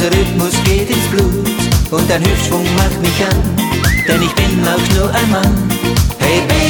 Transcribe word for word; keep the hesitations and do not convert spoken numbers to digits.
Unser Rhythmus geht ins Blut und dein Hüftschwung macht mich an, denn ich bin auch nur ein Mann. Hey Baby,